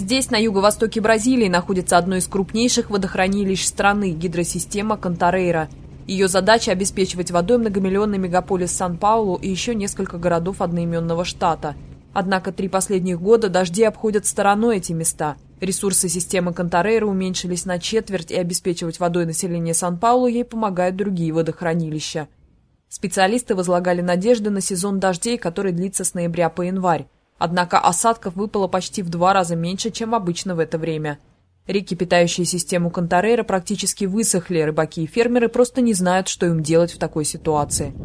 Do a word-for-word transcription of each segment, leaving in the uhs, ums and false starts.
Здесь, на юго-востоке Бразилии, находится одно из крупнейших водохранилищ страны – гидросистема Кантарейра. Ее задача – обеспечивать водой многомиллионный мегаполис Сан-Паулу и еще несколько городов одноименного штата. Однако три последних года дожди обходят стороной эти места. Ресурсы системы Кантарейра уменьшились на четверть, и обеспечивать водой население Сан-Паулу ей помогают другие водохранилища. Специалисты возлагали надежды на сезон дождей, который длится с ноября по январь. Однако осадков выпало почти в два раза меньше, чем обычно в это время. Реки, питающие систему Кантарейра, практически высохли. Рыбаки и фермеры просто не знают, что им делать в такой ситуации.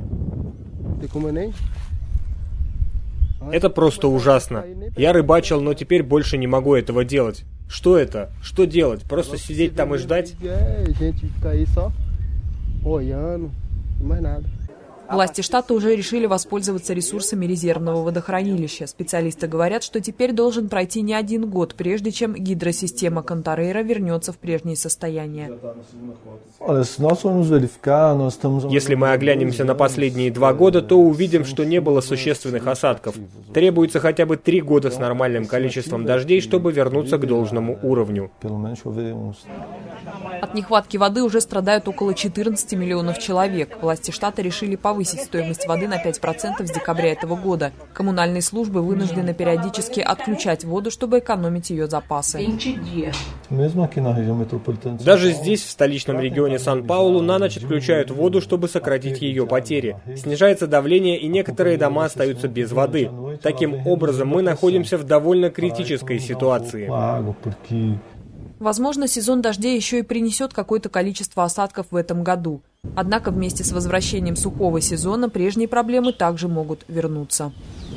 Это просто ужасно. Я рыбачил, но теперь больше не могу этого делать. Что это? Что делать? Просто сидеть там и ждать? Власти штата уже решили воспользоваться ресурсами резервного водохранилища. Специалисты говорят, что теперь должен пройти не один год, прежде чем гидросистема Кантарейра вернется в прежнее состояние. Если мы оглянемся на последние два года, то увидим, что не было существенных осадков. Требуется хотя бы три года с нормальным количеством дождей, чтобы вернуться к должному уровню. От нехватки воды уже страдают около четырнадцати миллионов человек. Власти штата решили повысить стоимость воды на пять процентов с декабря этого года. Коммунальные службы вынуждены периодически отключать воду, чтобы экономить ее запасы. Даже здесь, в столичном регионе Сан-Паулу, на ночь отключают воду, чтобы сократить ее потери. Снижается давление, и некоторые дома остаются без воды. Таким образом, мы находимся в довольно критической ситуации. Возможно, сезон дождей еще и принесет какое-то количество осадков в этом году. Однако вместе с возвращением сухого сезона прежние проблемы также могут вернуться.